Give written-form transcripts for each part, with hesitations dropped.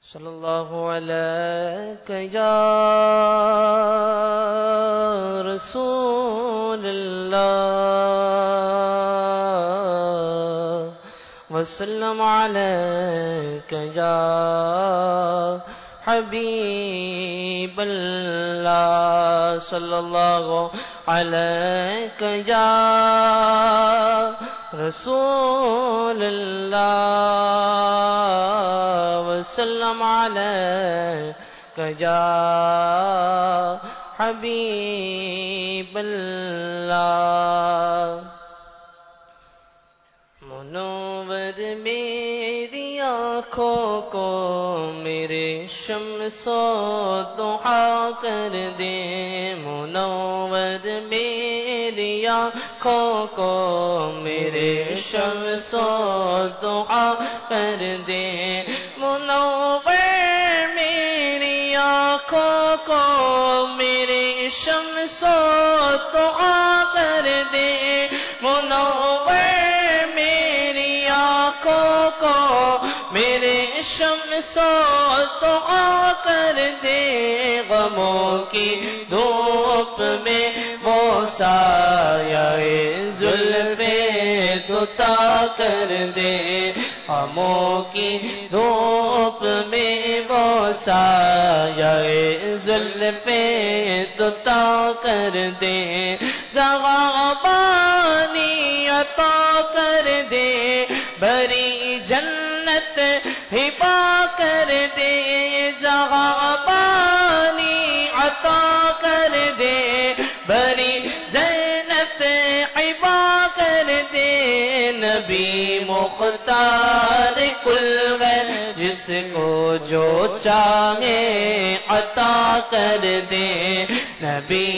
صلی اللہ علیک یا رسول اللہ وسلم علیک یا حبیب اللہ صلی اللہ علیک یا رسول اللہ وسلم علیک یا حبیب اللہ منور میری آنکھوں کو میرے شمس و ضحا کر دے منور میری آنکھوں کو میرے شمس و ضحا کر دے منور میری آنکھوں کو میرے شمس و ضحا کر دے منور کو میرے شمس و ضحا کر دے غموں کی دھوپ میں وہ سایہ زلف دوتا کر دے غموں کی دھوپ میں وہ سایہ زلف دوتا کر دے جگہ پانی عطا کر دے بری جنت ہبا کر دے جہاں پانی عطا کر دے بری جنت ہبا کر دے نبی مختار کل جس کو جو چاہے عطا کر دے نبی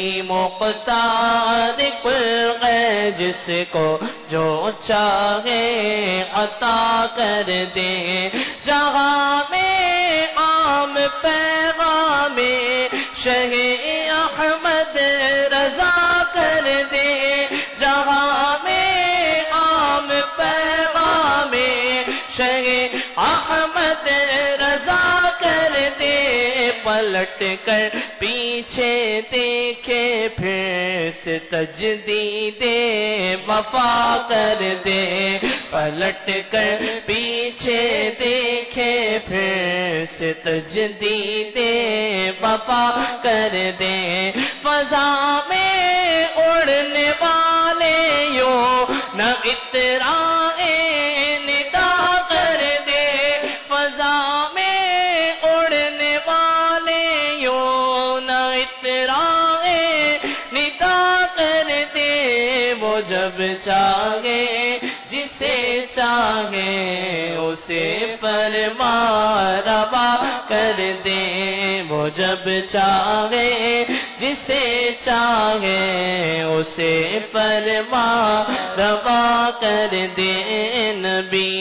مختار کل جس کو جو چاہے عطا کر دے جہاں میں عام پیغام شہ احمد رضا کر دے جہاں میں عام پیغام شہ احمد رضا کر دے پلٹ کر پیچھے دیکھے پھر سے تجدید وفا کر دے پلٹ کر پیچھے دیکھے پھر سے تجدید وفا کر دے فضا میں اڑنے والے یوں نہ اترائے ندا کر دے فضا میں اڑنے والے یوں نہ اترائے ندا کر دے وہ جب چاہے جسے چاہے اسے فرما روا کر دے وہ جب چاہے جسے چاہے اسے فرما روا کر دے نبی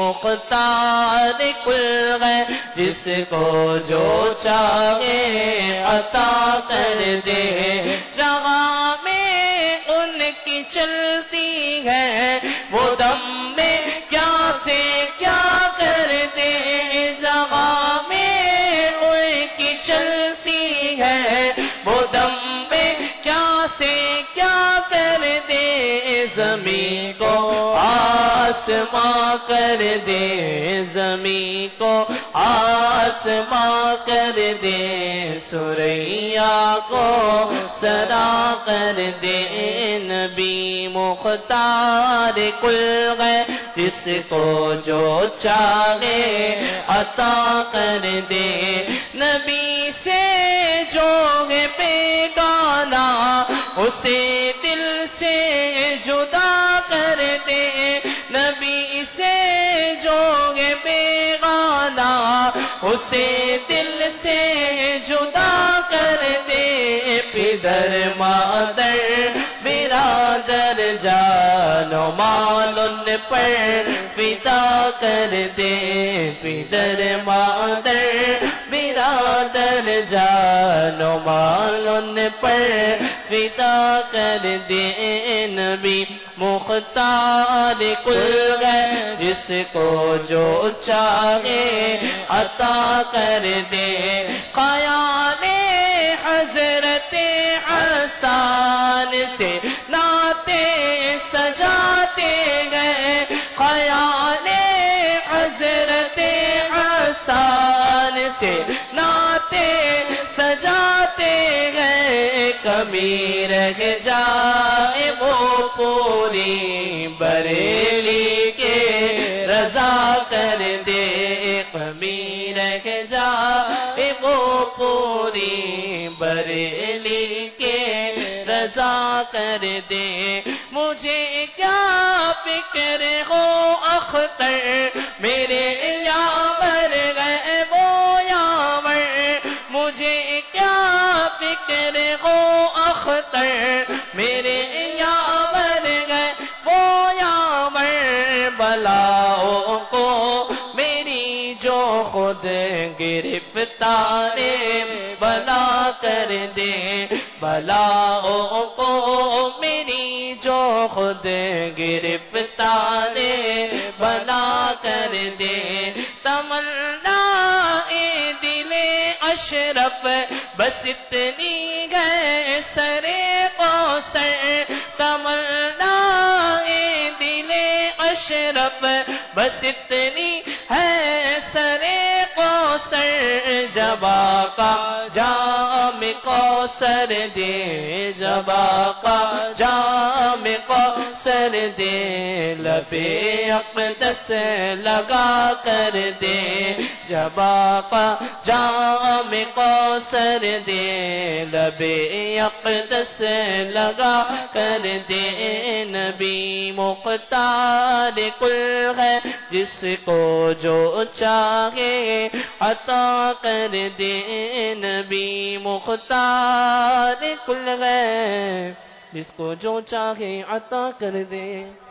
مختار کل جس کو جو چاہے عطا کر دے جہاں میں ان کی چلتی ہے وہ دم میں کیا سے کیا کر دے جہاں میں ان کی چلتی ہے وہ دم میں کیا سے کیا کر دے زمین کو آسماں کر دے زمین کو آسماں کر دے سریا کو سرا کر دے نبی مختار کل جس کو جو چاہے عطا کر دے نبی سے جو ہے بیگانہ اسے دل سے جدا کر دے نبی سے جو ہے بیگانہ اسے دل سے جدا کر دے پدر مادر برادر جان و مال ان پر فدا کر دے پدر مادر برادر جان و مال ان پر فدا کر دے نبی مختار کل جس کو جو چاہے عطا کر دے خیال حضرت حسان سے نعتیں سجاتے گئے خیال حضرت حسان سے نعتیں سجاتے گئے کمی رہ جائے وہ پوری بریلی کے رضا کر دے کمی رہ جائے وہ پوری بریلی کے رضا کر دے مجھے کیا فکر ہو اختر میرے یاور گئے وہ یاور مجھے کیا فکر ہو اختر میرے یاور گئے وہ یاور بلاؤں کو میری جو خود گرفتار بلا کر دے بلاؤں کو میری جو خود گرفتار بلا کر دے تمنا دل اشرف بس اتنی گئے سر کوثر تمنا دل اشرف بس اتنی ہے سر کوثر جبا کا جام کوثر دے جبا کا جام کوثر دے لبے اقدس لگا کر دے جبا کا جام کوثر دے لبے اقدس لگا کر دے نبی مختار کل ہے جس کو جو چاہے عطا کر دے نبی مختار کل ہے جس کو جو چاہے عطا کر دے